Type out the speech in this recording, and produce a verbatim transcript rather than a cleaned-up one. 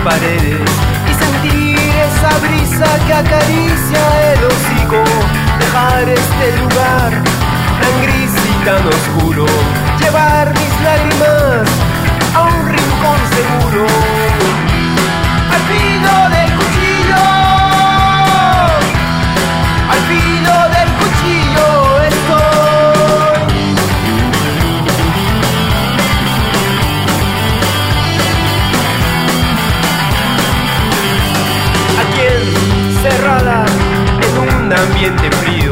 paredes y sentir esa brisa que acaricia el hocico. Dejar este lugar tan gris y tan oscuro, llevar mis lágrimas a un rincón seguro. Al filo del cuchillo, al filo del cuchillo estoy. Aquí encerrada en un ambiente frío,